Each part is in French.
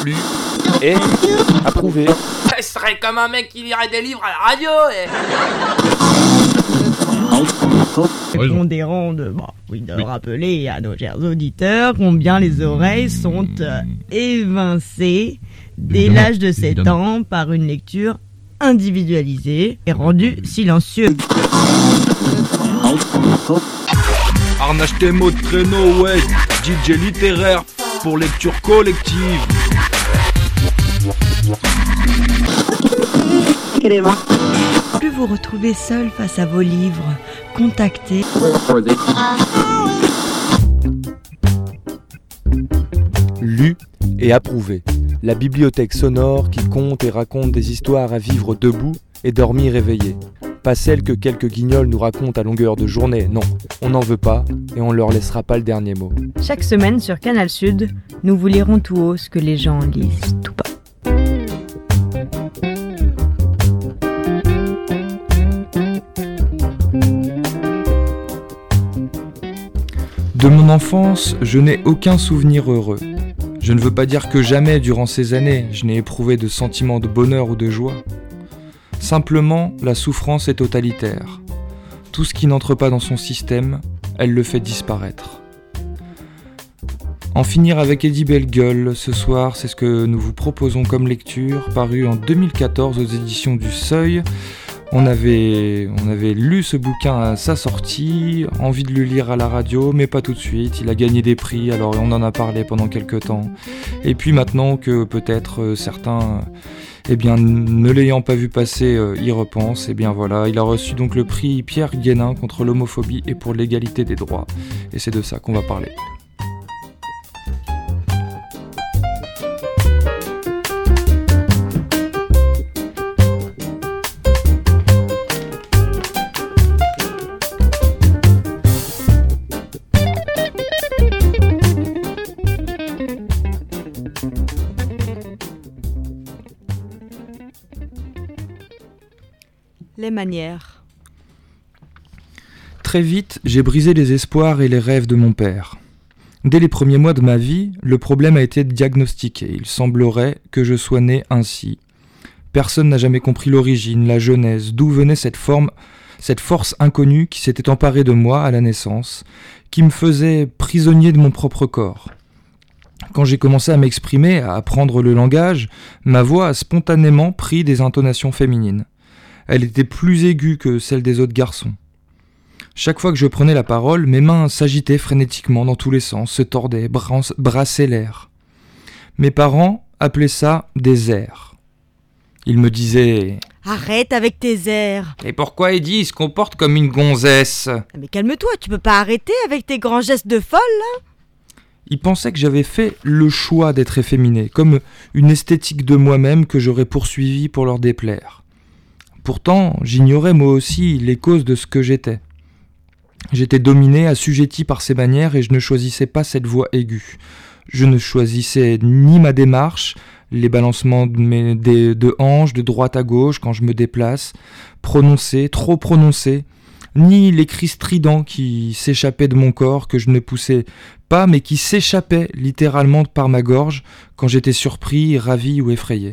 Lu et approuvé. Ce serait comme un mec qui lirait des livres à la radio Pondérant de rappeler à nos chers auditeurs combien les oreilles sont évincées dès l'âge de 7 ans par une lecture individualisée et rendue silencieuse. Arnache tes mots de traîneau, ouais, DJ littéraire pour lecture collective. Plus vous retrouvez seul face à vos livres, contactez Lu et approuvé. La bibliothèque sonore qui compte et raconte des histoires à vivre debout et dormir éveillé. Pas celles que quelques guignols nous racontent à longueur de journée, non. On n'en veut pas et on leur laissera pas le dernier mot. Chaque semaine sur Canal Sud, nous vous lirons tout haut ce que les gens lisent tout bas. De mon enfance, je n'ai aucun souvenir heureux. Je ne veux pas dire que jamais, durant ces années, je n'ai éprouvé de sentiments de bonheur ou de joie. Simplement, la souffrance est totalitaire. Tout ce qui n'entre pas dans son système, elle le fait disparaître. En finir avec Eddie Bellegueule, ce soir, c'est ce que nous vous proposons comme lecture, paru en 2014 aux éditions du Seuil. On avait lu ce bouquin à sa sortie, envie de le lire à la radio, mais pas tout de suite. Il a gagné des prix, alors on en a parlé pendant quelques temps. Et puis maintenant que peut-être certains, ne l'ayant pas vu passer, y repensent, il a reçu donc le prix Pierre Guénin contre l'homophobie et pour l'égalité des droits. Et c'est de ça qu'on va parler. Les manières. Très vite, j'ai brisé les espoirs et les rêves de mon père. Dès les premiers mois de ma vie, le problème a été diagnostiqué. Il semblerait que je sois né ainsi. Personne n'a jamais compris l'origine, la genèse, d'où venait cette force inconnue qui s'était emparée de moi à la naissance, qui me faisait prisonnier de mon propre corps. Quand j'ai commencé à m'exprimer, à apprendre le langage, ma voix a spontanément pris des intonations féminines. Elle était plus aiguë que celle des autres garçons. Chaque fois que je prenais la parole, mes mains s'agitaient frénétiquement dans tous les sens, se tordaient, brassaient l'air. Mes parents appelaient ça des airs. Ils me disaient « Arrête avec tes airs !»« Et pourquoi Eddie se comporte comme une gonzesse ?»« Mais calme-toi, tu peux pas arrêter avec tes grands gestes de folle, là !» Ils pensaient que j'avais fait le choix d'être efféminé, comme une esthétique de moi-même que j'aurais poursuivie pour leur déplaire. Pourtant, j'ignorais moi aussi les causes de ce que j'étais. J'étais dominé, assujetti par ces manières et je ne choisissais pas cette voix aiguë. Je ne choisissais ni ma démarche, les balancements de hanches de droite à gauche quand je me déplace, prononcés, trop prononcés, ni les cris stridents qui s'échappaient de mon corps que je ne poussais pas mais qui s'échappaient littéralement par ma gorge quand j'étais surpris, ravi ou effrayé.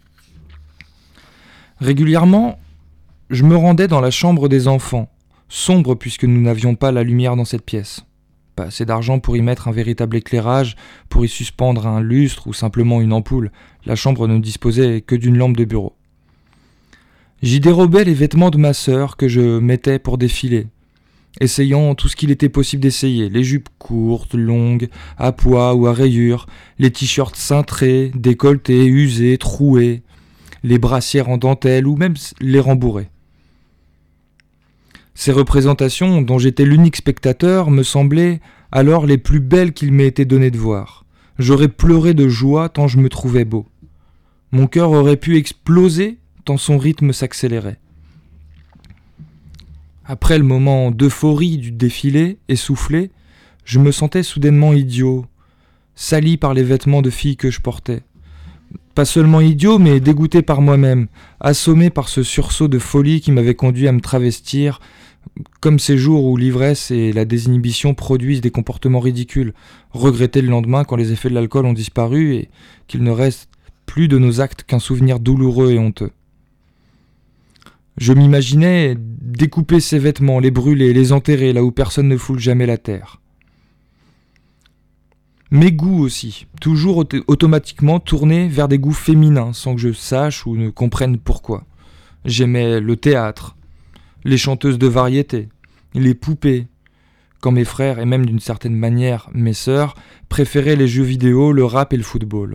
Régulièrement, je me rendais dans la chambre des enfants, sombre puisque nous n'avions pas la lumière dans cette pièce. Pas assez d'argent pour y mettre un véritable éclairage, pour y suspendre un lustre ou simplement une ampoule. La chambre ne disposait que d'une lampe de bureau. J'y dérobais les vêtements de ma sœur que je mettais pour défiler, essayant tout ce qu'il était possible d'essayer, les jupes courtes, longues, à pois ou à rayures, les t-shirts cintrés, décolletés, usés, troués, les brassières en dentelle ou même les rembourrés. Ces représentations, dont j'étais l'unique spectateur, me semblaient alors les plus belles qu'il m'ait été donné de voir. J'aurais pleuré de joie tant je me trouvais beau. Mon cœur aurait pu exploser tant son rythme s'accélérait. Après le moment d'euphorie du défilé, essoufflé, je me sentais soudainement idiot, sali par les vêtements de fille que je portais. Pas seulement idiot, mais dégoûté par moi-même, assommé par ce sursaut de folie qui m'avait conduit à me travestir Comme ces jours où l'ivresse et la désinhibition produisent des comportements ridicules, regretter le lendemain quand les effets de l'alcool ont disparu et qu'il ne reste plus de nos actes qu'un souvenir douloureux et honteux. Je m'imaginais découper ses vêtements, les brûler, les enterrer là où personne ne foule jamais la terre. Mes goûts aussi, toujours automatiquement tournés vers des goûts féminins sans que je sache ou ne comprenne pourquoi. J'aimais le théâtre, les chanteuses de variété, les poupées, quand mes frères, et même d'une certaine manière mes sœurs, préféraient les jeux vidéo, le rap et le football.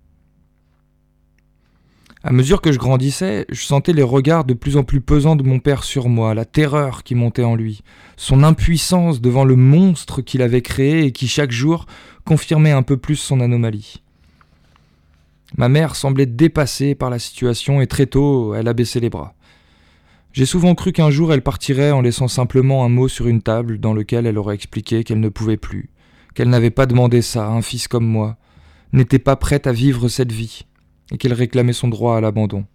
À mesure que je grandissais, je sentais les regards de plus en plus pesants de mon père sur moi, la terreur qui montait en lui, son impuissance devant le monstre qu'il avait créé et qui chaque jour confirmait un peu plus son anomalie. Ma mère semblait dépassée par la situation et très tôt, elle a baissé les bras. J'ai souvent cru qu'un jour elle partirait en laissant simplement un mot sur une table dans lequel elle aurait expliqué qu'elle ne pouvait plus, qu'elle n'avait pas demandé ça à un fils comme moi, n'était pas prête à vivre cette vie, et qu'elle réclamait son droit à l'abandon.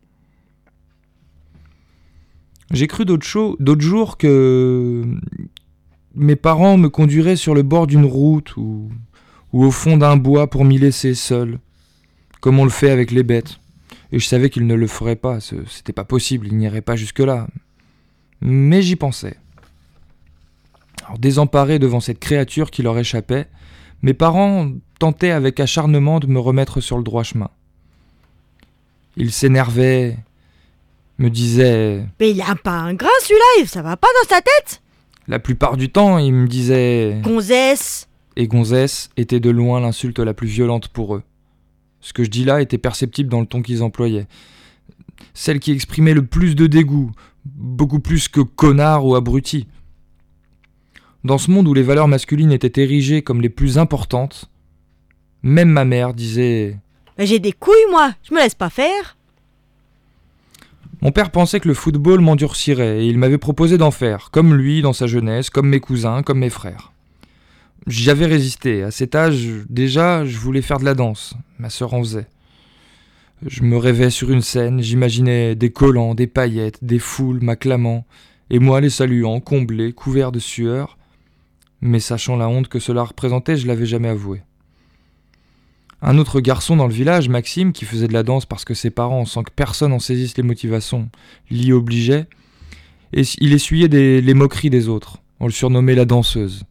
J'ai cru d'autres jours que mes parents me conduiraient sur le bord d'une route ou au fond d'un bois pour m'y laisser seul, comme on le fait avec les bêtes. Et je savais qu'ils ne le feraient pas, c'était pas possible, ils n'iraient pas jusque-là. Mais j'y pensais. Alors, désemparés devant cette créature qui leur échappait, mes parents tentaient avec acharnement de me remettre sur le droit chemin. Ils s'énervaient, me disaient « Mais il a pas un grain celui-là, ça va pas dans sa tête ?» La plupart du temps, ils me disaient « Gonzesse !» Et gonzesse était de loin l'insulte la plus violente pour eux. Ce que je dis là était perceptible dans le ton qu'ils employaient. Celle qui exprimait le plus de dégoût, beaucoup plus que connard ou abruti. Dans ce monde où les valeurs masculines étaient érigées comme les plus importantes, même ma mère disait « J'ai des couilles moi, je me laisse pas faire !» Mon père pensait que le football m'endurcirait et il m'avait proposé d'en faire, comme lui dans sa jeunesse, comme mes cousins, comme mes frères. J'avais résisté. À cet âge, déjà, je voulais faire de la danse. Ma sœur en faisait. Je me rêvais sur une scène, j'imaginais des collants, des paillettes, des foules m'acclamant, et moi les saluant, comblé, couvert de sueur. Mais sachant la honte que cela représentait, je l'avais jamais avoué. Un autre garçon dans le village, Maxime, qui faisait de la danse parce que ses parents, sans que personne en saisisse les motivations, l'y obligeaient, et il essuyait les moqueries des autres. On le surnommait la danseuse.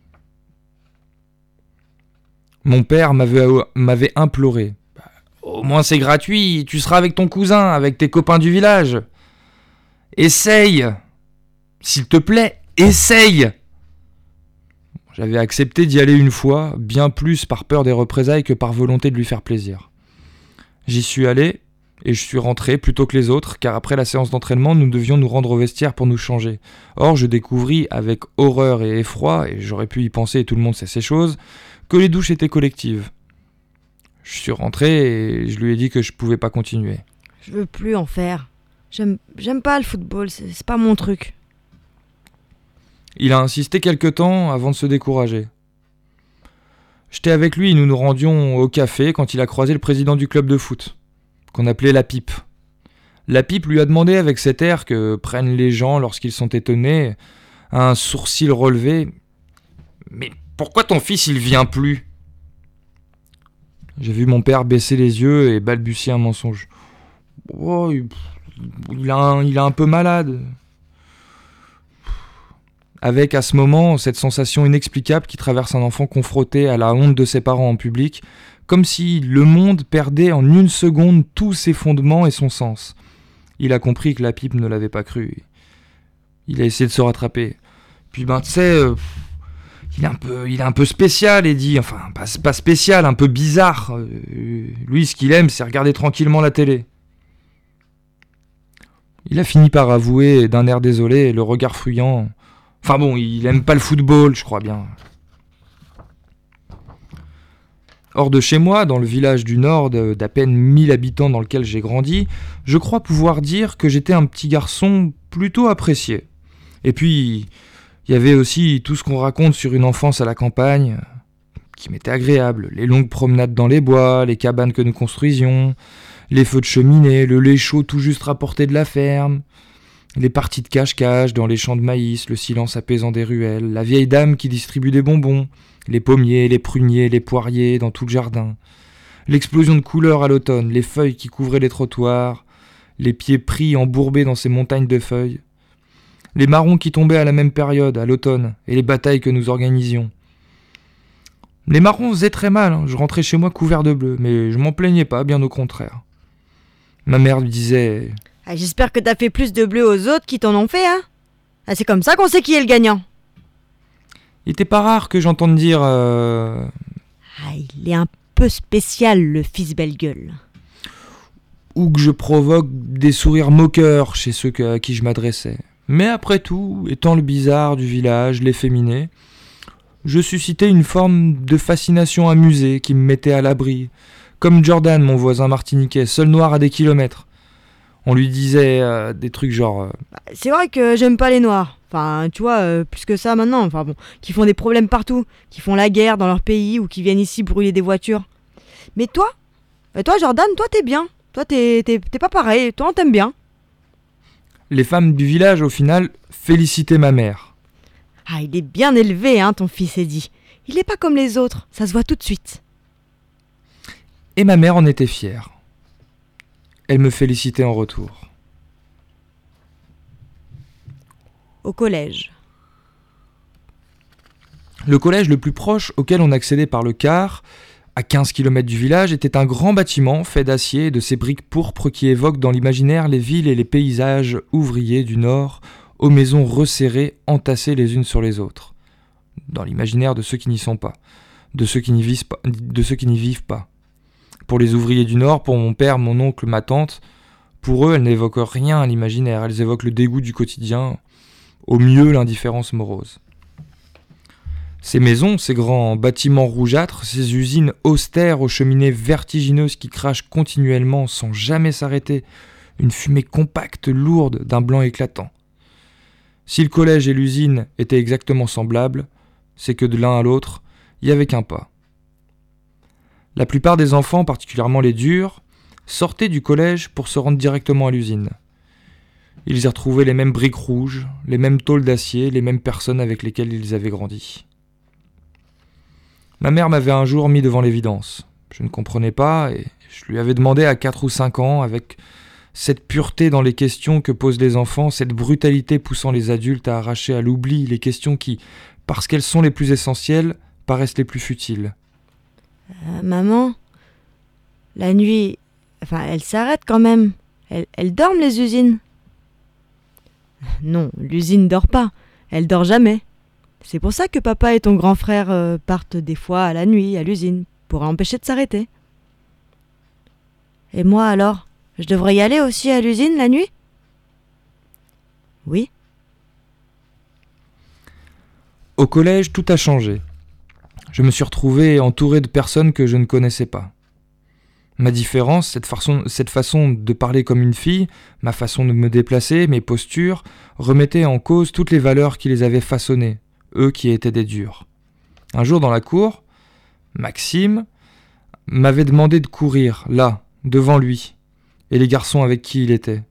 Mon père m'avait imploré. « Au moins c'est gratuit, tu seras avec ton cousin, avec tes copains du village. Essaye. S'il te plaît, essaye !» J'avais accepté d'y aller une fois, bien plus par peur des représailles que par volonté de lui faire plaisir. J'y suis allé, et je suis rentré plus tôt que les autres, car après la séance d'entraînement, nous devions nous rendre au vestiaire pour nous changer. Or, je découvris avec horreur et effroi, et j'aurais pu y penser et tout le monde sait ces choses, que les douches étaient collectives. Je suis rentré et je lui ai dit que je pouvais pas continuer. Je veux plus en faire. J'aime pas le football, c'est pas mon truc. Il a insisté quelque temps avant de se décourager. J'étais avec lui et nous nous rendions au café quand il a croisé le président du club de foot, qu'on appelait la pipe. La pipe lui a demandé avec cet air que prennent les gens lorsqu'ils sont étonnés, un sourcil relevé. « Mais pourquoi ton fils il vient plus ?» J'ai vu mon père baisser les yeux et balbutier un mensonge. « Oh, il est un peu malade. » Avec à ce moment cette sensation inexplicable qui traverse un enfant confronté à la honte de ses parents en public, comme si le monde perdait en une seconde tous ses fondements et son sens. Il a compris que la pipe ne l'avait pas cru. Il a essayé de se rattraper. Puis tu sais, il est un peu spécial, Eddie. Enfin, pas spécial, un peu bizarre. Lui, ce qu'il aime, c'est regarder tranquillement la télé. Il a fini par avouer d'un air désolé, le regard fuyant. Enfin bon, il aime pas le football, je crois bien. Hors de chez moi, dans le village du Nord d'à peine 1000 habitants dans lequel j'ai grandi, je crois pouvoir dire que j'étais un petit garçon plutôt apprécié. Et puis, il y avait aussi tout ce qu'on raconte sur une enfance à la campagne, qui m'était agréable. Les longues promenades dans les bois, les cabanes que nous construisions, les feux de cheminée, le lait chaud tout juste rapporté de la ferme, Les parties de cache-cache dans les champs de maïs, le silence apaisant des ruelles, la vieille dame qui distribue des bonbons, les pommiers, les pruniers, les poiriers dans tout le jardin, l'explosion de couleurs à l'automne, les feuilles qui couvraient les trottoirs, les pieds pris embourbés dans ces montagnes de feuilles, les marrons qui tombaient à la même période, à l'automne, et les batailles que nous organisions. Les marrons faisaient très mal, je rentrais chez moi couvert de bleu, mais je m'en plaignais pas, bien au contraire. Ma mère lui disait... Ah, j'espère que t'as fait plus de bleu aux autres qui t'en ont fait, hein. Ah, c'est comme ça qu'on sait qui est le gagnant. Il était pas rare que j'entende dire... Ah, il est un peu spécial, le fils belle gueule. Ou que je provoque des sourires moqueurs chez ceux à qui je m'adressais. Mais après tout, étant le bizarre du village, l'efféminé, je suscitais une forme de fascination amusée qui me mettait à l'abri. Comme Jordan, mon voisin martiniquais, seul noir à des kilomètres. On lui disait des trucs genre... C'est vrai que j'aime pas les noirs. Enfin, tu vois, plus que ça maintenant. Enfin bon, qui font des problèmes partout, qui font la guerre dans leur pays ou qui viennent ici brûler des voitures. Mais toi Jordan, toi t'es bien. Toi t'es pas pareil, toi on t'aime bien. Les femmes du village, au final, félicitaient ma mère. Ah, il est bien élevé, hein, ton fils Eddie. Il est pas comme les autres, ça se voit tout de suite. Et ma mère en était fière. Elle me félicitait en retour. Au collège. Le collège le plus proche auquel on accédait par le car, à 15 km du village, était un grand bâtiment fait d'acier et de ces briques pourpres qui évoquent dans l'imaginaire les villes et les paysages ouvriers du Nord, aux maisons resserrées, entassées les unes sur les autres. Dans l'imaginaire de ceux qui n'y sont pas, de ceux qui n'y vivent pas. Pour les ouvriers du Nord, pour mon père, mon oncle, ma tante, pour eux, elles n'évoquent rien à l'imaginaire, elles évoquent le dégoût du quotidien, au mieux l'indifférence morose. Ces maisons, ces grands bâtiments rougeâtres, ces usines austères aux cheminées vertigineuses qui crachent continuellement sans jamais s'arrêter, une fumée compacte, lourde, d'un blanc éclatant. Si le collège et l'usine étaient exactement semblables, c'est que de l'un à l'autre, il n'y avait qu'un pas. La plupart des enfants, particulièrement les durs, sortaient du collège pour se rendre directement à l'usine. Ils y retrouvaient les mêmes briques rouges, les mêmes tôles d'acier, les mêmes personnes avec lesquelles ils avaient grandi. Ma mère m'avait un jour mis devant l'évidence. Je ne comprenais pas et je lui avais demandé à 4 ou 5 ans, avec cette pureté dans les questions que posent les enfants, cette brutalité poussant les adultes à arracher à l'oubli les questions qui, parce qu'elles sont les plus essentielles, paraissent les plus futiles. Maman, la nuit, elle s'arrête quand même. Elles dorment les usines. Non, l'usine dort pas. Elle dort jamais. C'est pour ça que papa et ton grand frère partent des fois à la nuit à l'usine, pour empêcher de s'arrêter. Et moi alors, je devrais y aller aussi à l'usine la nuit ? Oui. Au collège, tout a changé. Je me suis retrouvé entouré de personnes que je ne connaissais pas. Ma différence, cette façon de parler comme une fille, ma façon de me déplacer, mes postures, remettaient en cause toutes les valeurs qui les avaient façonnées, eux qui étaient des durs. Un jour dans la cour, Maxime m'avait demandé de courir, là, devant lui, et les garçons avec qui il était.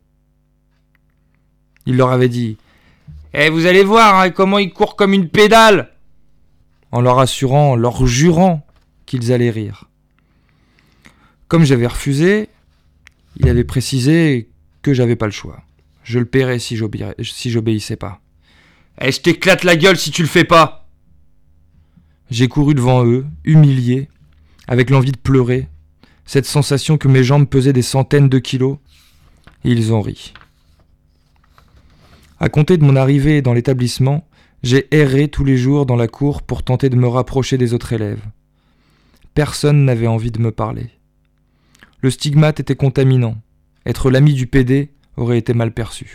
Il leur avait dit « vous allez voir hein, comment il court comme une pédale !» en leur assurant, leur jurant qu'ils allaient rire. Comme j'avais refusé, il avait précisé que j'avais pas le choix. Je le paierais si j'obéissais pas. « je t'éclate la gueule si tu le fais pas !» J'ai couru devant eux, humilié, avec l'envie de pleurer, cette sensation que mes jambes pesaient des centaines de kilos, et ils ont ri. À compter de mon arrivée dans l'établissement, j'ai erré tous les jours dans la cour pour tenter de me rapprocher des autres élèves. Personne n'avait envie de me parler. Le stigmate était contaminant. Être l'ami du PD aurait été mal perçu.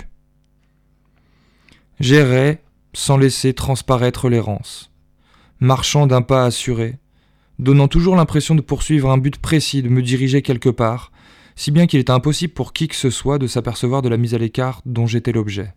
J'errais sans laisser transparaître l'errance, marchant d'un pas assuré, donnant toujours l'impression de poursuivre un but précis, de me diriger quelque part, si bien qu'il était impossible pour qui que ce soit de s'apercevoir de la mise à l'écart dont j'étais l'objet.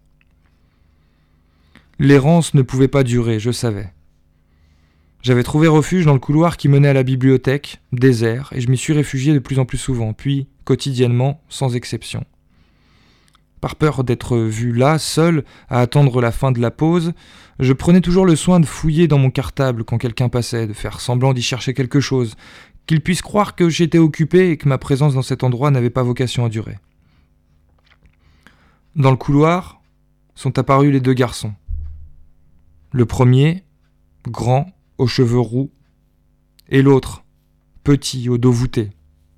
L'errance ne pouvait pas durer, je savais. J'avais trouvé refuge dans le couloir qui menait à la bibliothèque, désert, et je m'y suis réfugié de plus en plus souvent, puis, quotidiennement, sans exception. Par peur d'être vu là, seul, à attendre la fin de la pause, je prenais toujours le soin de fouiller dans mon cartable quand quelqu'un passait, de faire semblant d'y chercher quelque chose, qu'il puisse croire que j'étais occupé et que ma présence dans cet endroit n'avait pas vocation à durer. Dans le couloir sont apparus les 2 garçons. Le premier, grand, aux cheveux roux, et l'autre, petit, au dos voûté.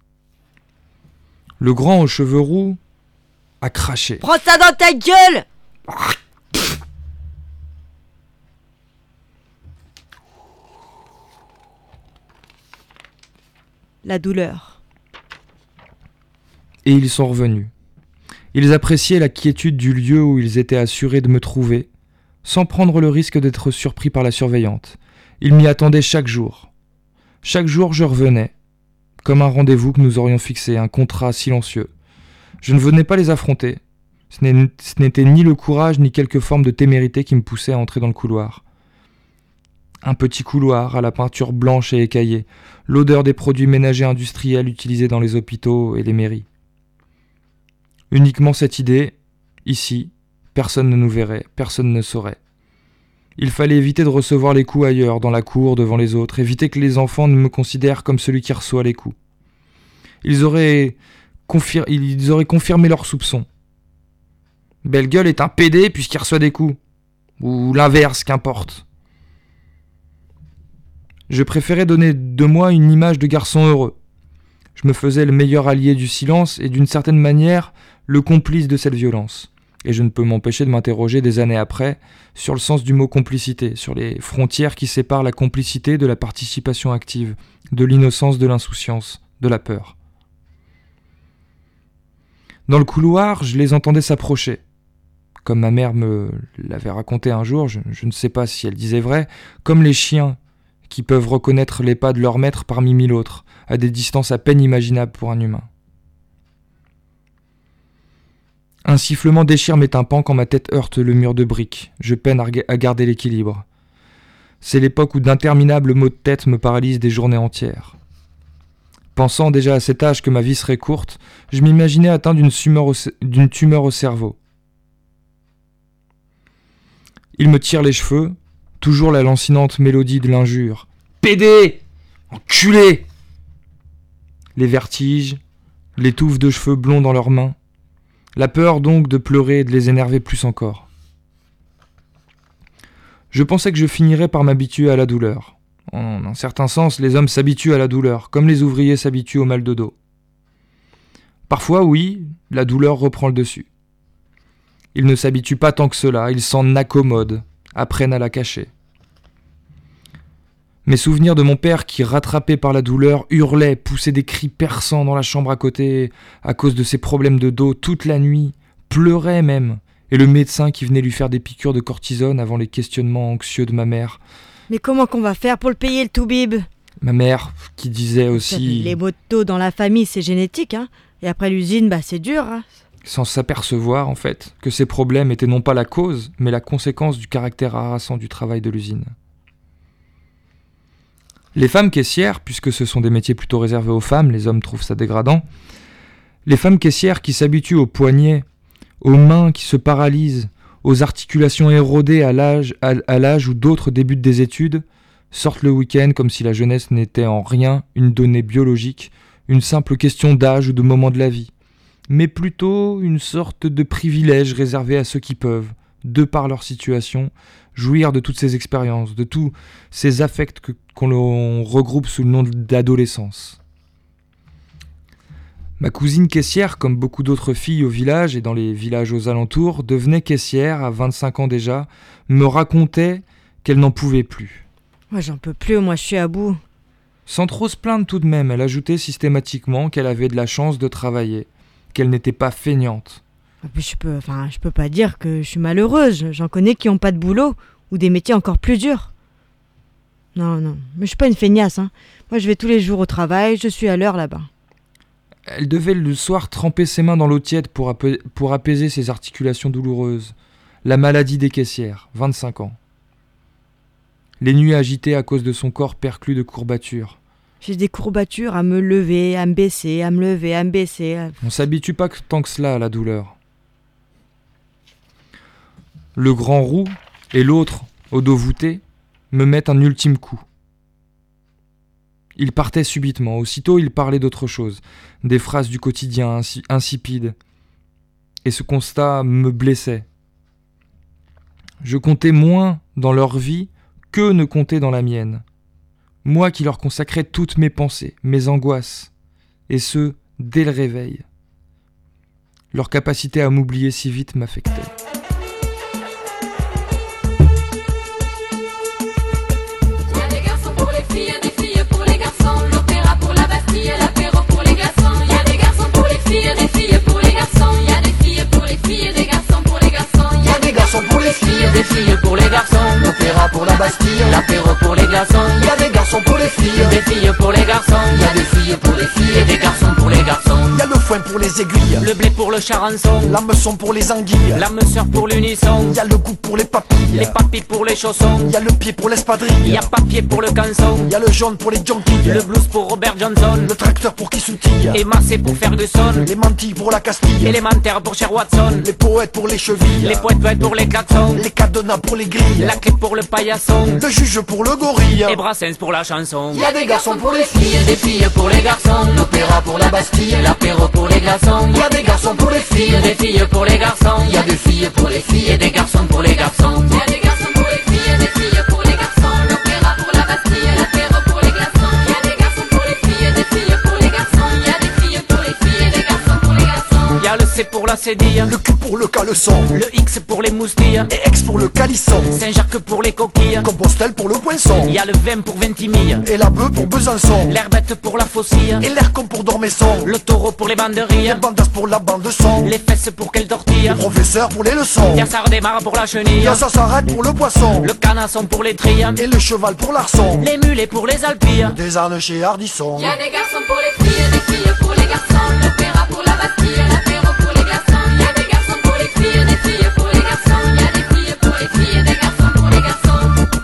Le grand aux cheveux roux a craché. Prends ça dans ta gueule! La douleur. Et ils sont revenus. Ils appréciaient la quiétude du lieu où ils étaient assurés de me trouver, sans prendre le risque d'être surpris par la surveillante. Ils m'y attendaient chaque jour. Chaque jour, je revenais, comme un rendez-vous que nous aurions fixé, un contrat silencieux. Je ne venais pas les affronter. Ce n'était ni le courage, ni quelque forme de témérité qui me poussait à entrer dans le couloir. Un petit couloir à la peinture blanche et écaillée, l'odeur des produits ménagers industriels utilisés dans les hôpitaux et les mairies. Uniquement cette idée, ici, personne ne nous verrait, personne ne saurait. Il fallait éviter de recevoir les coups ailleurs, dans la cour, devant les autres, éviter que les enfants ne me considèrent comme celui qui reçoit les coups. Ils auraient confirmé leurs soupçons. Belle Gueule est un pédé puisqu'il reçoit des coups. Ou l'inverse, qu'importe. Je préférais donner de moi une image de garçon heureux. Je me faisais le meilleur allié du silence et d'une certaine manière le complice de cette violence. Et je ne peux m'empêcher de m'interroger des années après sur le sens du mot complicité, sur les frontières qui séparent la complicité de la participation active, de l'innocence de l'insouciance, de la peur. Dans le couloir, je les entendais s'approcher. Comme ma mère me l'avait raconté un jour, je ne sais pas si elle disait vrai, comme les chiens qui peuvent reconnaître les pas de leur maître parmi 1000 autres, à des distances à peine imaginables pour un humain. Un sifflement déchire mes tympans quand ma tête heurte le mur de briques. Je peine à garder l'équilibre. C'est l'époque où d'interminables maux de tête me paralysent des journées entières. Pensant déjà à cet âge que ma vie serait courte, je m'imaginais atteint d'une tumeur au cerveau. Il me tire les cheveux, toujours la lancinante mélodie de l'injure. « Pédé ! Enculé !» Les vertiges, les touffes de cheveux blonds dans leurs mains. La peur donc de pleurer et de les énerver plus encore. Je pensais que je finirais par m'habituer à la douleur. En un certain sens, les hommes s'habituent à la douleur, comme les ouvriers s'habituent au mal de dos. Parfois, oui, la douleur reprend le dessus. Ils ne s'habituent pas tant que cela, ils s'en accommodent, apprennent à la cacher. Mes souvenirs de mon père qui, rattrapé par la douleur, hurlait, poussait des cris perçants dans la chambre à côté à cause de ses problèmes de dos toute la nuit, pleurait même, et le médecin qui venait lui faire des piqûres de cortisone avant les questionnements anxieux de ma mère. Mais comment qu'on va faire pour le payer, le toubib? Ma mère qui disait aussi... Les maux de dos dans la famille, c'est génétique, hein. Et après l'usine, c'est dur, hein. Sans s'apercevoir, en fait, que ces problèmes étaient non pas la cause, mais la conséquence du caractère harassant du travail de l'usine. Les femmes caissières, puisque ce sont des métiers plutôt réservés aux femmes, les hommes trouvent ça dégradant, les femmes caissières qui s'habituent aux poignets, aux mains qui se paralysent, aux articulations érodées à l'âge où d'autres débutent des études, sortent le week-end comme si la jeunesse n'était en rien une donnée biologique, une simple question d'âge ou de moment de la vie, mais plutôt une sorte de privilège réservé à ceux qui peuvent, de par leur situation, jouir de toutes ces expériences, de tous ces affects qu'on regroupe sous le nom d'adolescence. Ma cousine caissière, comme beaucoup d'autres filles au village et dans les villages aux alentours, devenait caissière à 25 ans déjà, me racontait qu'elle n'en pouvait plus. Moi j'en peux plus, moi je suis à bout. Sans trop se plaindre tout de même, elle ajoutait systématiquement qu'elle avait de la chance de travailler, qu'elle n'était pas feignante. Je peux pas dire que je suis malheureuse, j'en connais qui ont pas de boulot, ou des métiers encore plus durs. Non, mais je suis pas une feignasse, hein. Moi je vais tous les jours au travail, je suis à l'heure là-bas. Elle devait le soir tremper ses mains dans l'eau tiède pour apaiser ses articulations douloureuses. La maladie des caissières, 25 ans. Les nuits agitées à cause de son corps perclus de courbatures. J'ai des courbatures à me lever, à me baisser, à me lever, à me baisser. On s'habitue pas tant que cela à la douleur. le grand roux et l'autre, au dos voûté, me mettent un ultime coup. Il partait subitement. Aussitôt, il parlait d'autre chose, des phrases du quotidien insipides. Et ce constat me blessait. Je comptais moins dans leur vie qu'eux ne comptaient dans la mienne. Moi qui leur consacrais toutes mes pensées, mes angoisses, et ce, dès le réveil. Leur capacité à m'oublier si vite m'affectait. Des filles pour les garçons, l'opéra pour la Bastille, l'apéro pour les glaçons. Il y a des garçons pour les filles, des filles pour les garçons. Il y a des filles pour les filles et des garçons pour les garçons. Il y a le foin pour les aiguilles, le blé pour le charançon, l'hameçon pour les anguilles, l'âme-sœur pour l'unisson. il y a le goût pour les papilles, Les papilles pour les chaussons, il y a le pied pour il l'espadrille, y a papier pour le canson, il y a le jaune pour les jonquilles, le blues pour Robert Johnson, le tracteur pour qui soutille, et Massé pour Ferguson, les mantilles pour la Castille, élémentaire pour Cher Watson, les poètes pour les chevilles, les poètes pour les klaxons, les cadenas pour les grilles, la clé pour le paillasson, le juge pour le gorille. et Brassens pour la chanson. Il y a des garçons pour les filles, Des filles pour les garçons, l'opéra pour la Bastille, l'apéro pour les glaçons. il y a des garçons pour les filles, Des filles pour les garçons, il y a des filles pour les filles et des garçons pour les garçons. Il y a des garçons pour les filles, des filles pour les garçons. L'opéra pour la Bastille, l'apéro pour les glaçons. Il y a des garçons pour les filles, des filles pour les garçons. Il y a des filles pour les filles et des garçons pour les garçons. Il y a le C pour la cédille, le Q pour le caleçon, le X pour les moustilles, et X pour le calisson, Saint-Jacques pour les coquilles. Compostelle pour le poinçon, Il y a le 20 pour Ventimille, et la bœuf pour Besançon, l'herbette pour la faucille, et l'Aircon pour Dormesson, le taureau pour les banderilles, les bandas pour la bande de son, les fesses pour quelle tortille. le professeur pour les leçons, Il y a ça redémarre pour la il chenille, y a ça s'arrête pour le poisson, le canasson pour les trilles, et le cheval pour l'arçon, les mulets pour les alpilles. des ânes chez Hardisson. Il y a des garçons pour les filles, des filles pour les garçons. L'opéra pour la Bastille, l'apéro pour les glaçons. Il y a des garçons pour les filles, des filles pour les garçons. Il y a des filles pour les filles et des garçons pour les garçons.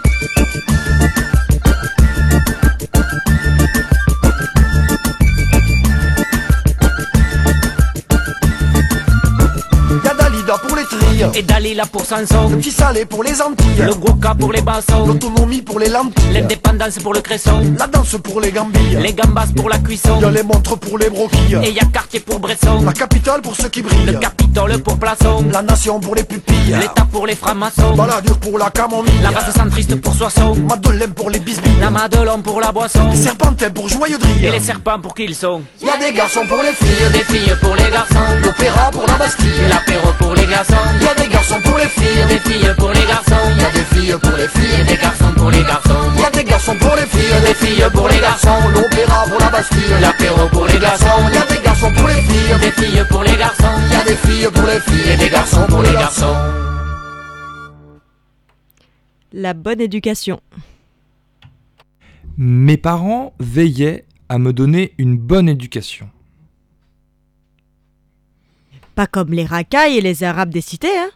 Il y a Dalida pour les trilles, Et Dalila pour Samson, le petit salé pour les Antilles, le Goka pour les bassons, l'autonomie pour les lentilles, l'indépendance pour le cresson, la danse pour les gambilles, les gambas pour la cuisson, il y a les montres pour les broquilles, et il y a Cartier pour Bresson, la capitale pour ceux qui le brillent, Capitole pour Plaçon, la nation pour les pupilles, l'État pour les francs-maçons, Balladur pour la camomille, la race centriste pour Soissons, Madeleine pour les bisbilles, la Madelon pour la boisson, les serpentins pour joyeux et drille, les serpents pour qui ils sont. il y a des garçons pour les filles, Des filles pour les garçons, l'opéra pour la Bastille, l'apéro pour les glaçons, il y a des garçons pour les filles, des filles pour les garçons, il y a des filles pour les filles, et des garçons pour les garçons, il y a des garçons pour les filles, des filles pour les garçons, l'opéra pour la Bastille, l'apéro pour les glaçons, il y a des garçons pour les filles, des filles pour les garçons, il y a des filles pour les filles, et des garçons pour les garçons. La bonne éducation. Mes parents veillaient à me donner une bonne éducation. Pas comme les racailles et les arabes des cités, hein.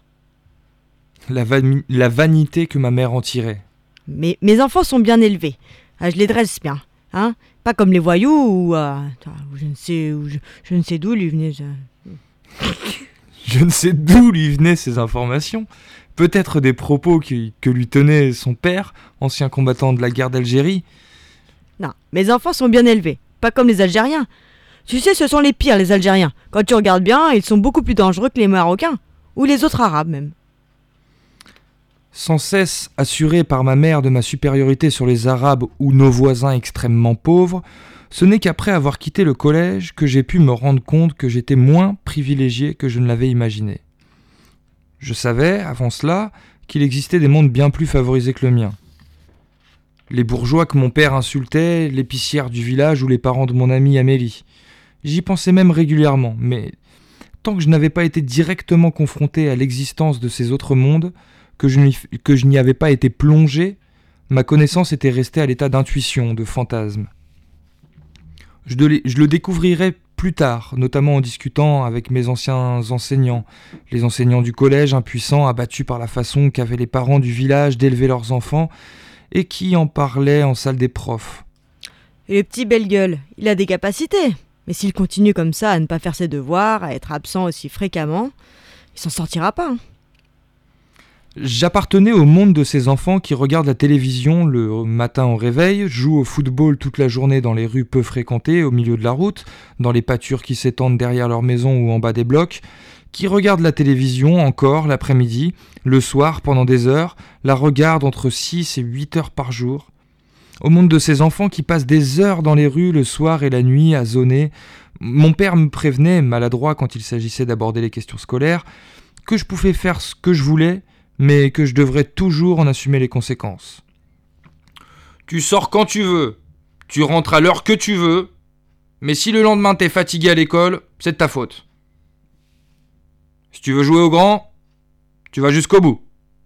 La vanité que ma mère en tirait. Mais mes enfants sont bien élevés. Ah, je les dresse bien, hein. Pas comme les voyous ou je ne sais d'où lui venait. Je ne sais d'où lui venaient ces informations. Peut-être des propos que lui tenait son père, ancien combattant de la guerre d'Algérie. Non, mes enfants sont bien élevés. Pas comme les Algériens. Tu sais, ce sont les pires, les Algériens. Quand tu regardes bien, ils sont beaucoup plus dangereux que les Marocains. Ou les autres Arabes, même. Sans cesse assuré par ma mère de ma supériorité sur les Arabes ou nos voisins extrêmement pauvres, ce n'est qu'après avoir quitté le collège que j'ai pu me rendre compte que j'étais moins privilégié que je ne l'avais imaginé. Je savais, avant cela, qu'il existait des mondes bien plus favorisés que le mien. Les bourgeois que mon père insultait, l'épicière du village ou les parents de mon amie Amélie. J'y pensais même régulièrement, mais tant que je n'avais pas été directement confronté à l'existence de ces autres mondes, que je n'y avais pas été plongé, ma connaissance était restée à l'état d'intuition, de fantasme. Je le découvrirai plus tard, notamment en discutant avec mes anciens enseignants, les enseignants du collège impuissants, abattus par la façon qu'avaient les parents du village d'élever leurs enfants, et qui en parlaient en salle des profs. Et le petit belle gueule, il a des capacités. Mais s'il continue comme ça à ne pas faire ses devoirs, à être absent aussi fréquemment, il s'en sortira pas. Hein. J'appartenais au monde de ces enfants qui regardent la télévision le matin au réveil, jouent au football toute la journée dans les rues peu fréquentées, au milieu de la route, dans les pâtures qui s'étendent derrière leur maison ou en bas des blocs, qui regardent la télévision encore l'après-midi, le soir pendant des heures, la regardent entre 6 et 8 heures par jour. Au monde de ces enfants qui passent des heures dans les rues le soir et la nuit à zoner. Mon père me prévenait, maladroit quand il s'agissait d'aborder les questions scolaires, que je pouvais faire ce que je voulais, mais que je devrais toujours en assumer les conséquences. Tu sors quand tu veux, tu rentres à l'heure que tu veux, mais si le lendemain t'es fatigué à l'école, c'est de ta faute. Si tu veux jouer au grand, tu vas jusqu'au bout.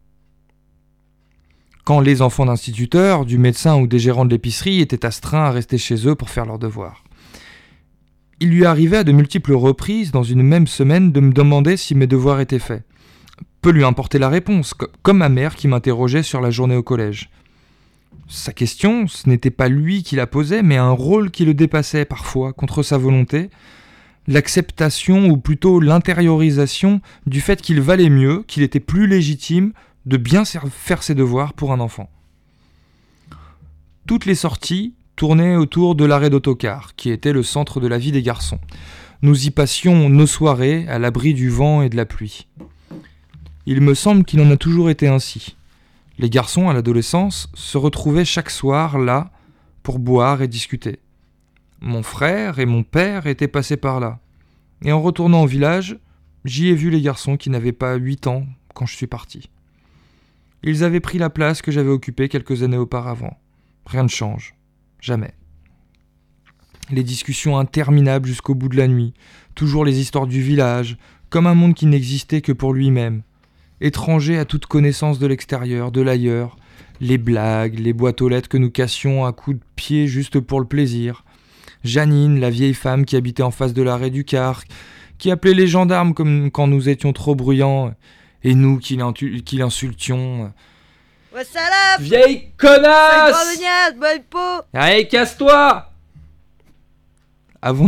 Quand les enfants d'instituteurs, du médecin ou des gérants de l'épicerie étaient astreints à rester chez eux pour faire leurs devoirs. Il lui arrivait à de multiples reprises, dans une même semaine, de me demander si mes devoirs étaient faits. Peu lui importait la réponse, comme ma mère qui m'interrogeait sur la journée au collège. Sa question, ce n'était pas lui qui la posait, mais un rôle qui le dépassait parfois, contre sa volonté, l'acceptation ou plutôt l'intériorisation du fait qu'il valait mieux, qu'il était plus légitime de bien faire ses devoirs pour un enfant. Toutes les sorties tournaient autour de l'arrêt d'autocar, qui était le centre de la vie des garçons. Nous y passions nos soirées à l'abri du vent et de la pluie. Il me semble qu'il en a toujours été ainsi. Les garçons, à l'adolescence, se retrouvaient chaque soir là pour boire et discuter. Mon frère et mon père étaient passés par là. Et en retournant au village, j'y ai vu les garçons qui n'avaient pas 8 ans quand je suis parti. Ils avaient pris la place que j'avais occupée quelques années auparavant. Rien ne change. Jamais. Les discussions interminables jusqu'au bout de la nuit. Toujours les histoires du village, comme un monde qui n'existait que pour lui-même. Étranger à toute connaissance de l'extérieur, de l'ailleurs. Les blagues, les boîtes aux lettres que nous cassions à coups de pied juste pour le plaisir. Janine, la vieille femme qui habitait en face de l'arrêt du car, qui appelait les gendarmes comme quand nous étions trop bruyants, et nous qui l'insultions. Ouais, salope! Vieille connasse! Allez, casse-toi! Avant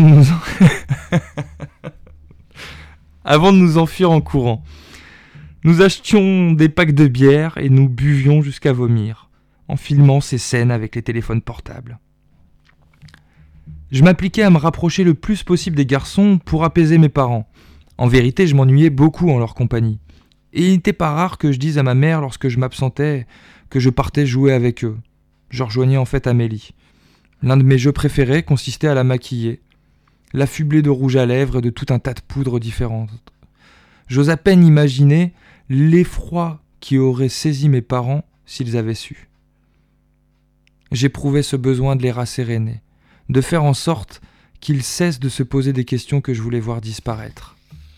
de nous enfuir en courant, nous achetions des packs de bière et nous buvions jusqu'à vomir, en filmant ces scènes avec les téléphones portables. Je m'appliquais à me rapprocher le plus possible des garçons pour apaiser mes parents. En vérité, je m'ennuyais beaucoup en leur compagnie. Et il n'était pas rare que je dise à ma mère lorsque je m'absentais que je partais jouer avec eux. Je rejoignais en fait Amélie. L'un de mes jeux préférés consistait à la maquiller, l'affubler de rouge à lèvres et de tout un tas de poudres différentes. J'ose à peine imaginer l'effroi qui aurait saisi mes parents s'ils avaient su. J'éprouvais ce besoin de les rasséréner, de faire en sorte qu'ils cessent de se poser des questions que je voulais voir disparaître.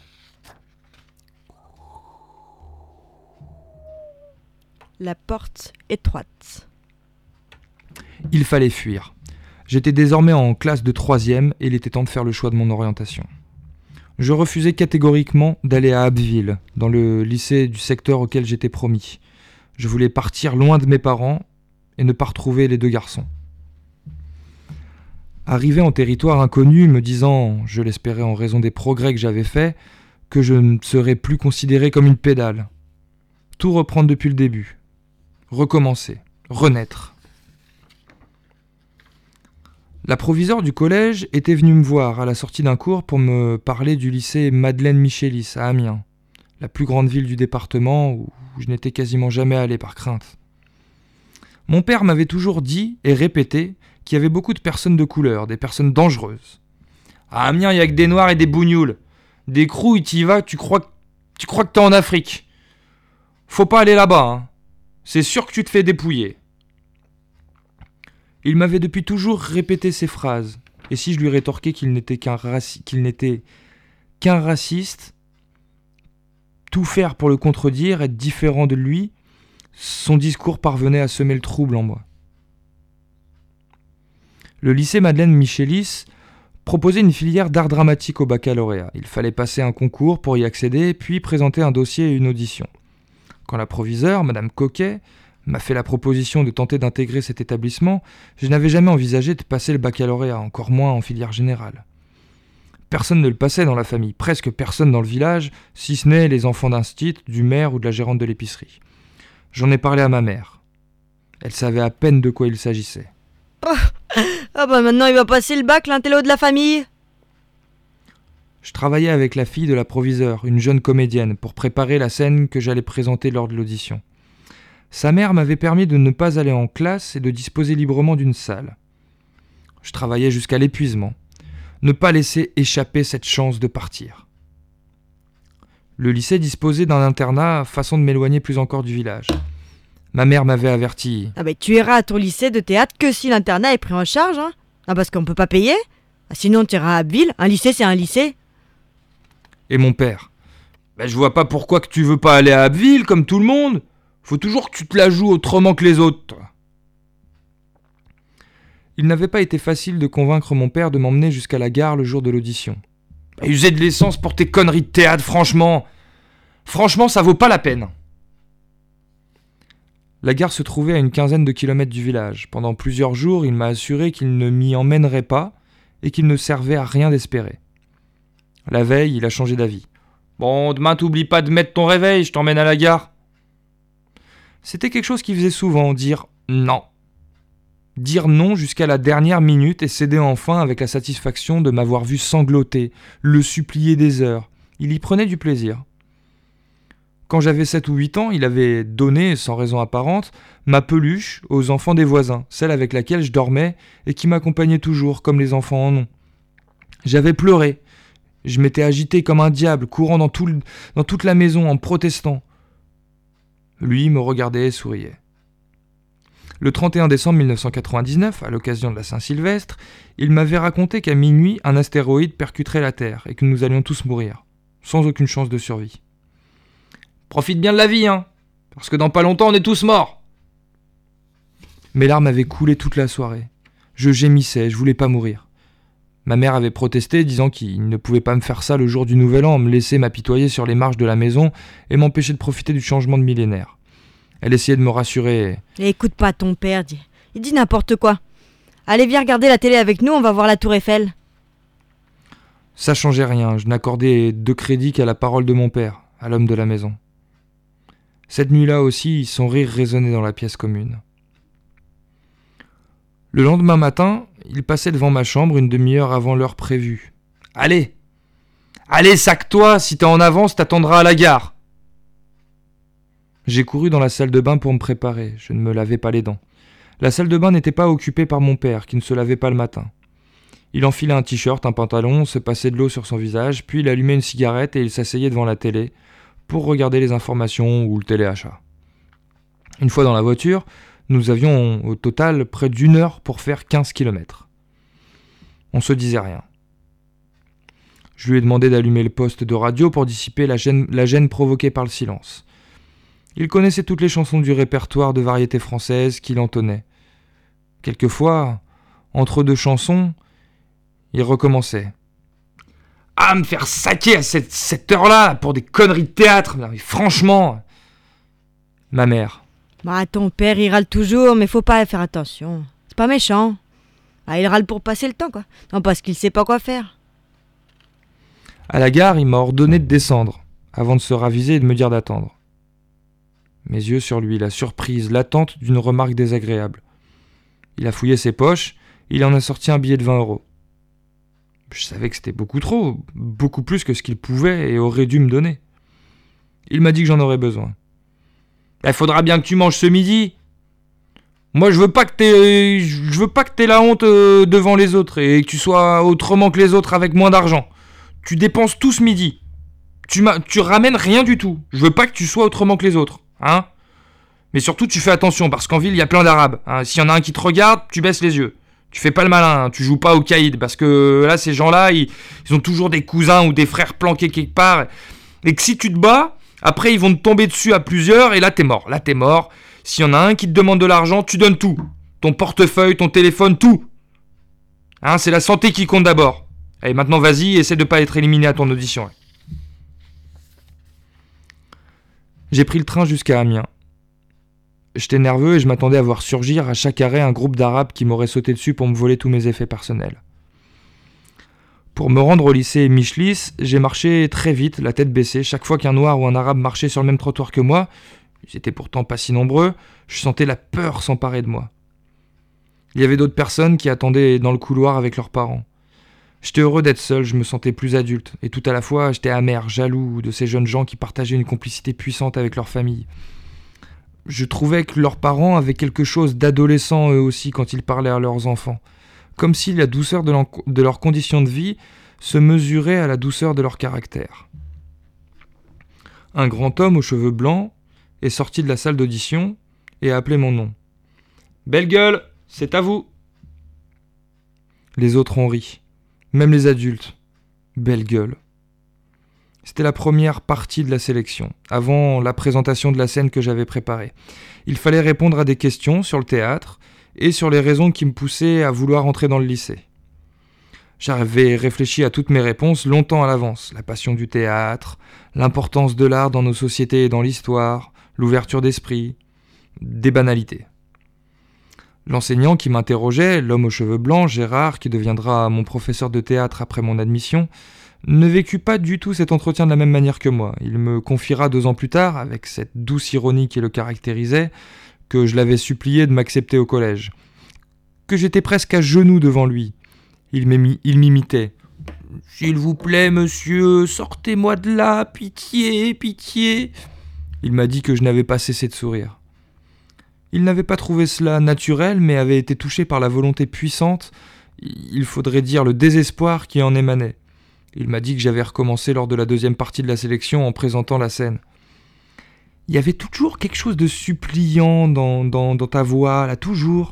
La porte étroite. Il fallait fuir. J'étais désormais en classe de 3e et il était temps de faire le choix de mon orientation. Je refusais catégoriquement d'aller à Abbeville, dans le lycée du secteur auquel j'étais promis. Je voulais partir loin de mes parents et ne pas retrouver les deux garçons. Arrivé en territoire inconnu, me disant, je l'espérais en raison des progrès que j'avais faits, que je ne serais plus considéré comme une pédale. Tout reprendre depuis le début. Recommencer. Renaître. La proviseure du collège était venue me voir à la sortie d'un cours pour me parler du lycée Madeleine Michelis à Amiens, la plus grande ville du département où je n'étais quasiment jamais allé par crainte. Mon père m'avait toujours dit et répété qu'il y avait beaucoup de personnes de couleur, des personnes dangereuses. À Amiens, il n'y a que des noirs et des bougnoules. Des crouilles, t'y vas, tu crois que t'es en Afrique. Faut pas aller là-bas, hein. C'est sûr que tu te fais dépouiller. Il m'avait depuis toujours répété ces phrases, et si je lui rétorquais qu'il n'était qu'un raciste, tout faire pour le contredire, être différent de lui, son discours parvenait à semer le trouble en moi. Le lycée Madeleine Michelis proposait une filière d'art dramatique au baccalauréat. Il fallait passer un concours pour y accéder, puis présenter un dossier et une audition. Quand la proviseure, Madame Coquet, m'a fait la proposition de tenter d'intégrer cet établissement, je n'avais jamais envisagé de passer le baccalauréat, encore moins en filière générale. Personne ne le passait dans la famille, presque personne dans le village, si ce n'est les enfants d'instit, du maire ou de la gérante de l'épicerie. J'en ai parlé à ma mère. Elle savait à peine de quoi il s'agissait. Ah bah maintenant il va passer le bac, l'intello de la famille. Je travaillais avec la fille de la proviseure, une jeune comédienne, pour préparer la scène que j'allais présenter lors de l'audition. Sa mère m'avait permis de ne pas aller en classe et de disposer librement d'une salle. Je travaillais jusqu'à l'épuisement. Ne pas laisser échapper cette chance de partir. Le lycée disposait d'un internat, façon de m'éloigner plus encore du village. Ma mère m'avait averti. Ah bah tu iras à ton lycée de théâtre que si l'internat est pris en charge, hein. Ah parce qu'on peut pas payer. Ah, sinon tu iras à Abbeville, un lycée c'est un lycée. Et mon père. Je vois pas pourquoi que tu veux pas aller à Abbeville comme tout le monde. Faut toujours que tu te la joues autrement que les autres. Il n'avait pas été facile de convaincre mon père de m'emmener jusqu'à la gare le jour de l'audition. User de l'essence pour tes conneries de théâtre, franchement. Franchement, ça vaut pas la peine. La gare se trouvait à une quinzaine de kilomètres du village. Pendant plusieurs jours, il m'a assuré qu'il ne m'y emmènerait pas et qu'il ne servait à rien d'espérer. La veille, il a changé d'avis. Bon, demain, t'oublies pas de mettre ton réveil, je t'emmène à la gare. C'était quelque chose qu'il faisait souvent, dire non. Dire non jusqu'à la dernière minute et céder enfin avec la satisfaction de m'avoir vu sangloter, le supplier des heures. Il y prenait du plaisir. Quand j'avais 7 ou 8 ans, il avait donné, sans raison apparente, ma peluche aux enfants des voisins, celle avec laquelle je dormais et qui m'accompagnait toujours, comme les enfants en ont. J'avais pleuré. Je m'étais agité comme un diable, courant dans toute la maison en protestant. Lui me regardait et souriait. Le 31 décembre 1999, à l'occasion de la Saint-Sylvestre, il m'avait raconté qu'à minuit, un astéroïde percuterait la Terre et que nous allions tous mourir, sans aucune chance de survie. Profite bien de la vie, hein, parce que dans pas longtemps, on est tous morts. Mes larmes avaient coulé toute la soirée. Je gémissais, je voulais pas mourir. Ma mère avait protesté, disant qu'il ne pouvait pas me faire ça le jour du Nouvel An, me laisser m'apitoyer sur les marches de la maison et m'empêcher de profiter du changement de millénaire. Elle essayait de me rassurer. Écoute pas ton père, il dit n'importe quoi. Allez, viens regarder la télé avec nous, on va voir la Tour Eiffel. Ça changeait rien, je n'accordais de crédit qu'à la parole de mon père, à l'homme de la maison. Cette nuit-là aussi, son rire résonnait dans la pièce commune. Le lendemain matin, il passait devant ma chambre une demi-heure avant l'heure prévue. « Allez, sac-toi, si t'es en avance, t'attendras à la gare !» J'ai couru dans la salle de bain pour me préparer, je ne me lavais pas les dents. La salle de bain n'était pas occupée par mon père, qui ne se lavait pas le matin. Il enfilait un t-shirt, un pantalon, se passait de l'eau sur son visage, puis il allumait une cigarette et il s'asseyait devant la télé pour regarder les informations ou le téléachat. Une fois dans la voiture, nous avions au total près d'1 heure pour faire 15 km. On se disait rien. Je lui ai demandé d'allumer le poste de radio pour dissiper la gêne provoquée par le silence. Il connaissait toutes les chansons du répertoire de variété française qu'il entonnait. Quelquefois, entre 2 chansons, il recommençait. « Ah, me faire saquer à cette heure-là pour des conneries de théâtre, mais franchement !» Ma mère. « Bah, ton père, il râle toujours, mais faut pas faire attention. C'est pas méchant. Ah, il râle pour passer le temps, quoi. Non, parce qu'il sait pas quoi faire. » À la gare, il m'a ordonné de descendre, avant de se raviser et de me dire d'attendre. Mes yeux sur lui, la surprise, l'attente d'une remarque désagréable. Il a fouillé ses poches, il en a sorti un billet de 20 €. Je savais que c'était beaucoup trop, beaucoup plus que ce qu'il pouvait et aurait dû me donner. Il m'a dit que j'en aurais besoin. « Faudra bien que tu manges ce midi. Moi, je veux pas que t'aies la honte devant les autres et que tu sois autrement que les autres avec moins d'argent. Tu dépenses tout ce midi. Tu ramènes rien du tout. Je veux pas que tu sois autrement que les autres. Hein ? Mais surtout, tu fais attention, parce qu'en ville, il y a plein d'Arabes. Hein. S'il y en a un qui te regarde, tu baisses les yeux. Tu fais pas le malin, hein. Tu joues pas au caïd, parce que là, ces gens-là, ils ont toujours des cousins ou des frères planqués quelque part. Et que si tu te bats, après, ils vont te tomber dessus à plusieurs, et là, t'es mort. Là, t'es mort. S'il y en a un qui te demande de l'argent, tu donnes tout. Ton portefeuille, ton téléphone, tout. Hein, c'est la santé qui compte d'abord. Allez, maintenant, vas-y, essaie de pas être éliminé à ton audition. Ouais. J'ai pris le train jusqu'à Amiens. J'étais nerveux et je m'attendais à voir surgir à chaque arrêt un groupe d'Arabes qui m'auraient sauté dessus pour me voler tous mes effets personnels. Pour me rendre au lycée Michelis, j'ai marché très vite, la tête baissée. Chaque fois qu'un noir ou un arabe marchait sur le même trottoir que moi, ils étaient pourtant pas si nombreux, je sentais la peur s'emparer de moi. Il y avait d'autres personnes qui attendaient dans le couloir avec leurs parents. J'étais heureux d'être seul, je me sentais plus adulte. Et tout à la fois, j'étais amer, jaloux de ces jeunes gens qui partageaient une complicité puissante avec leur famille. Je trouvais que leurs parents avaient quelque chose d'adolescent eux aussi quand ils parlaient à leurs enfants. Comme si la douceur de leurs conditions de vie se mesurait à la douceur de leur caractère. Un grand homme aux cheveux blancs est sorti de la salle d'audition et a appelé mon nom. « Belle gueule, c'est à vous !» Les autres ont ri, même les adultes. Belle gueule. C'était la première partie de la sélection, avant la présentation de la scène que j'avais préparée. Il fallait répondre à des questions sur le théâtre et sur les raisons qui me poussaient à vouloir entrer dans le lycée. J'avais réfléchi à toutes mes réponses longtemps à l'avance. La passion du théâtre, l'importance de l'art dans nos sociétés et dans l'histoire, l'ouverture d'esprit, des banalités. L'enseignant qui m'interrogeait, l'homme aux cheveux blancs, Gérard, qui deviendra mon professeur de théâtre après mon admission, ne vécut pas du tout cet entretien de la même manière que moi. Il me confiera 2 ans plus tard, avec cette douce ironie qui le caractérisait, que je l'avais supplié de m'accepter au collège. Que j'étais presque à genoux devant lui. Il m'imitait. « S'il vous plaît, monsieur, sortez-moi de là, pitié, pitié !» Il m'a dit que je n'avais pas cessé de sourire. Il n'avait pas trouvé cela naturel, mais avait été touché par la volonté puissante, il faudrait dire le désespoir qui en émanait. Il m'a dit que j'avais recommencé lors de la 2e partie de la sélection en présentant la scène. Il y avait toujours quelque chose de suppliant dans ta voix, là, toujours.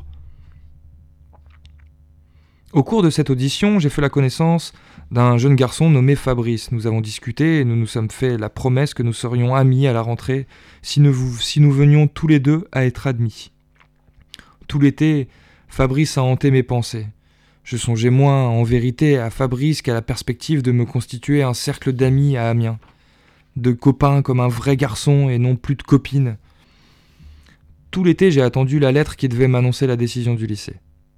Au cours de cette audition, j'ai fait la connaissance d'un jeune garçon nommé Fabrice. Nous avons discuté et nous nous sommes fait la promesse que nous serions amis à la rentrée si nous venions tous les deux à être admis. Tout l'été, Fabrice a hanté mes pensées. Je songeais moins en vérité à Fabrice qu'à la perspective de me constituer un cercle d'amis à Amiens. De copains comme un vrai garçon et non plus de copines. Tout l'été, j'ai attendu la lettre qui devait m'annoncer la décision du lycée.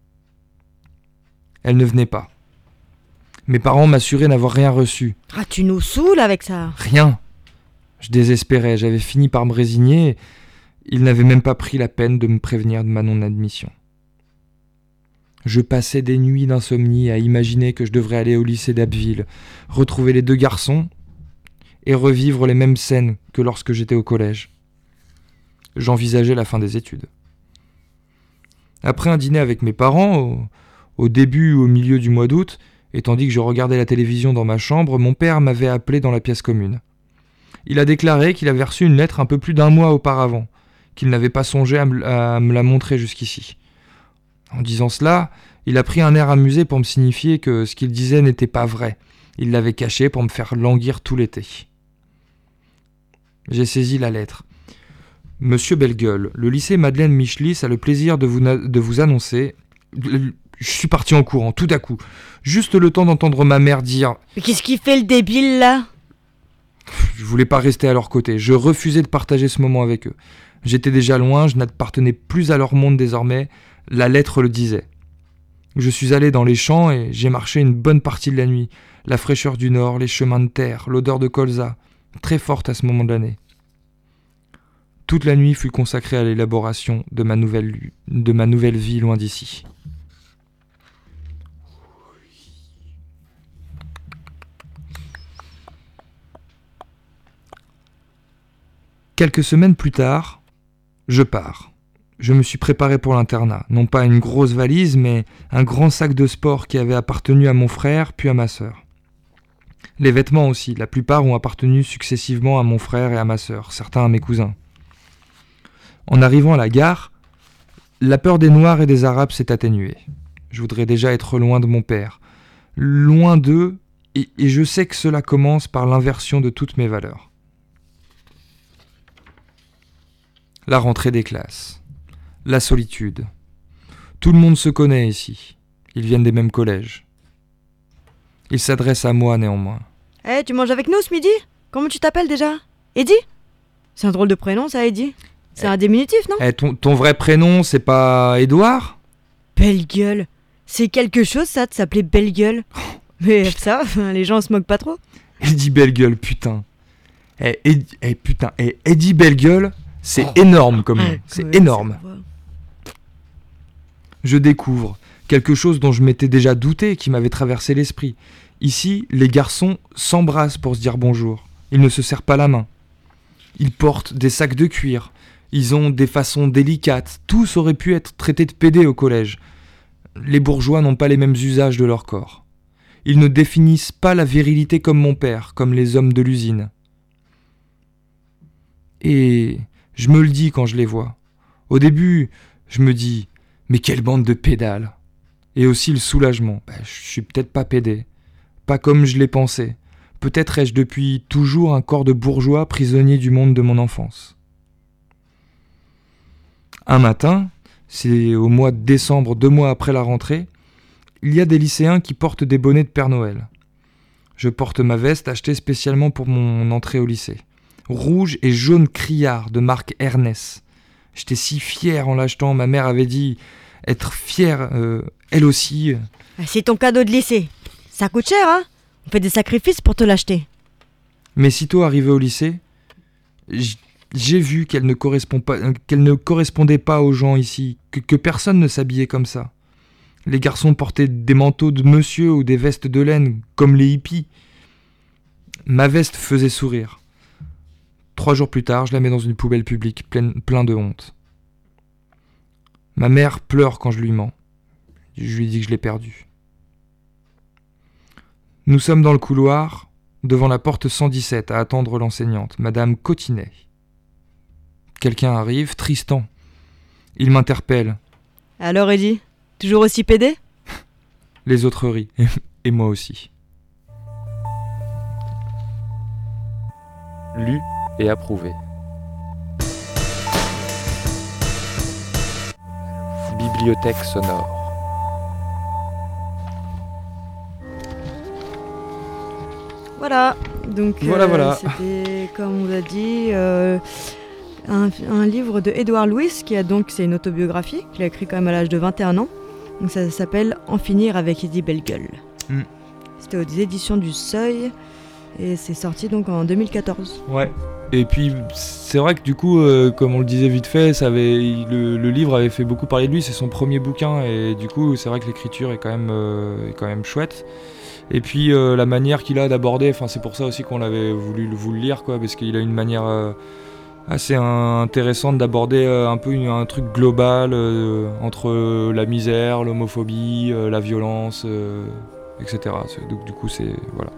Elle ne venait pas. Mes parents m'assuraient n'avoir rien reçu. Ah, tu nous saoules avec ça. Rien. Je désespérais, j'avais fini par me résigner. Ils n'avaient même pas pris la peine de me prévenir de ma non-admission. Je passais des nuits d'insomnie à imaginer que je devrais aller au lycée d'Abbeville, retrouver les 2 garçons et revivre les mêmes scènes que lorsque j'étais au collège. J'envisageais la fin des études. Après un dîner avec mes parents, au début ou au milieu du mois d'août, et tandis que je regardais la télévision dans ma chambre, mon père m'avait appelé dans la pièce commune. Il a déclaré qu'il avait reçu une lettre un peu plus d'1 mois auparavant, qu'il n'avait pas songé à me la montrer jusqu'ici. En disant cela, il a pris un air amusé pour me signifier que ce qu'il disait n'était pas vrai. Il l'avait caché pour me faire languir tout l'été. J'ai saisi la lettre. « Monsieur Bellegueule, le lycée Madeleine Michelis a le plaisir de vous annoncer... » Je suis parti en courant, tout à coup. Juste le temps d'entendre ma mère dire... Mais qu'est-ce qu'il fait le débile là ? Je voulais pas rester à leur côté. Je refusais de partager ce moment avec eux. J'étais déjà loin, je n'appartenais plus à leur monde désormais. La lettre le disait. Je suis allé dans les champs et j'ai marché une bonne partie de la nuit. La fraîcheur du nord, les chemins de terre, l'odeur de colza, très forte à ce moment de l'année. Toute la nuit fut consacrée à l'élaboration de ma nouvelle vie loin d'ici. Quelques semaines plus tard, je pars. Je me suis préparé pour l'internat. Non pas une grosse valise, mais un grand sac de sport qui avait appartenu à mon frère, puis à ma sœur. Les vêtements aussi, la plupart ont appartenu successivement à mon frère et à ma sœur, certains à mes cousins. En arrivant à la gare, la peur des Noirs et des Arabes s'est atténuée. Je voudrais déjà être loin de mon père, loin d'eux, et je sais que cela commence par l'inversion de toutes mes valeurs. La rentrée des classes, la solitude. Tout le monde se connaît ici. Ils viennent des mêmes collèges. Ils s'adressent à moi néanmoins. Eh, tu manges avec nous ce midi ? Comment tu t'appelles déjà ? Eddy ? C'est un drôle de prénom ça, Eddy. C'est un diminutif, non ? Ton vrai prénom, c'est pas Édouard ? Belle gueule. C'est quelque chose ça de s'appeler belle gueule. Mais ça, les gens se moquent pas trop. Eddie Bellegueule, putain. Putain, Eddie Bellegueule, c'est énorme comme nom. C'est Ouais, énorme. ça va. Je découvre quelque chose dont je m'étais déjà douté, qui m'avait traversé l'esprit. Ici, les garçons s'embrassent pour se dire bonjour. Ils ne se serrent pas la main. Ils portent des sacs de cuir. Ils ont des façons délicates. Tous auraient pu être traités de pédés au collège. Les bourgeois n'ont pas les mêmes usages de leur corps. Ils ne définissent pas la virilité comme mon père, comme les hommes de l'usine. Et je me le dis quand je les vois. Au début, je me dis, mais quelle bande de pédales. Et aussi le soulagement. Je suis peut-être pas pédé. Pas comme je l'ai pensé. Peut-être ai-je depuis toujours un corps de bourgeois prisonnier du monde de mon enfance. Un matin, c'est au mois de décembre, 2 mois après la rentrée, il y a des lycéens qui portent des bonnets de Père Noël. Je porte ma veste achetée spécialement pour mon entrée au lycée. Rouge et jaune criard de marque Ernest. J'étais si fier en l'achetant, ma mère avait dit être fière, elle aussi. C'est ton cadeau de lycée. Ça coûte cher, hein? On fait des sacrifices pour te l'acheter. Mais sitôt arrivé au lycée, j'ai vu qu'elle ne correspondait pas aux gens ici, que personne ne s'habillait comme ça. Les garçons portaient des manteaux de monsieur ou des vestes de laine, comme les hippies. Ma veste faisait sourire. 3 jours plus tard, je la mets dans une poubelle publique, plein de honte. Ma mère pleure quand je lui mens. Je lui dis que je l'ai perdue. Nous sommes dans le couloir, devant la porte 117, à attendre l'enseignante, Madame Cotinet. Quelqu'un arrive, Tristan. Il m'interpelle. Alors, Eddie, toujours aussi pédé? Les autres rient, et moi aussi. Lu et approuvé. Bibliothèque sonore. Voilà, donc Voilà. c'était, comme on l'a dit, un livre de Édouard Louis, c'est une autobiographie qu'il a écrit quand même à l'âge de 21 ans. Donc ça s'appelle En finir avec Eddie Bellegueule. C'était aux éditions du Seuil et c'est sorti donc en 2014. Ouais. Et puis c'est vrai que du coup, comme on le disait vite fait, le livre avait fait beaucoup parler de lui. C'est son premier bouquin et du coup, c'est vrai que l'écriture est quand même chouette. Et puis la manière qu'il a d'aborder, c'est pour ça aussi qu'on avait voulu vous le lire, quoi, parce qu'il a une manière assez intéressante d'aborder un peu un truc global entre la misère, l'homophobie, la violence, etc. Donc du coup c'est voilà.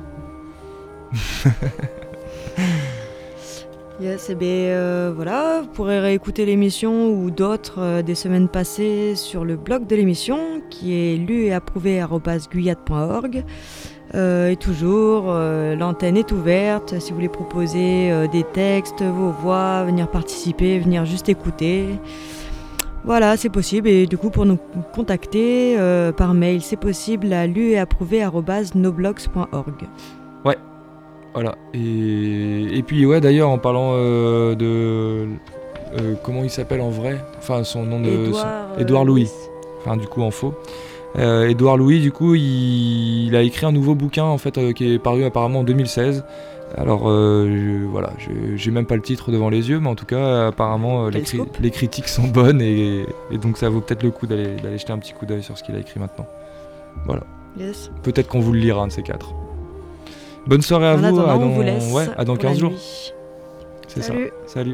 Yes, et bien voilà, vous pourrez réécouter l'émission ou d'autres des semaines passées sur le blog de l'émission qui est lu-et-approuvé@guyade.org. Et toujours, l'antenne est ouverte si vous voulez proposer des textes, vos voix, venir participer, venir juste écouter. Voilà, c'est possible. Et du coup, pour nous contacter par mail, c'est possible à lu-et-approuvé@noblogs.org. Ouais. Voilà, et puis ouais, d'ailleurs en parlant de comment il s'appelle en vrai, son nom de Édouard Louis, du coup en faux. Édouard Louis, du coup, il a écrit un nouveau bouquin en fait qui est paru apparemment en 2016. Alors voilà, j'ai même pas le titre devant les yeux, mais en tout cas apparemment les critiques sont bonnes et donc ça vaut peut-être le coup d'aller jeter un petit coup d'œil sur ce qu'il a écrit maintenant. Voilà. Yes. Peut-être qu'on vous le lira un de ces 4. Bonne soirée à vous, attendant, on vous laisse à dans 15 jours. Nuit. C'est Salut. ça. Salut.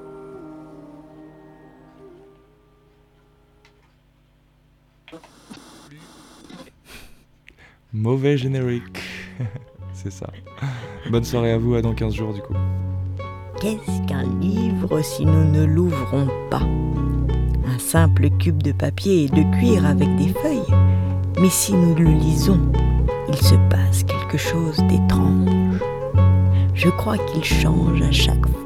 Mauvais générique. C'est ça. Bonne soirée à vous, à dans 15 jours du coup. Qu'est-ce qu'un livre si nous ne l'ouvrons pas? Un simple cube de papier et de cuir avec des feuilles. Mais si nous le lisons, il se passe quelque chose d'étrange. Je crois qu'il change à chaque fois.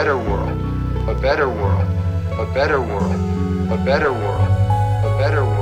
better world, a better world, a better world, a better world, a better world.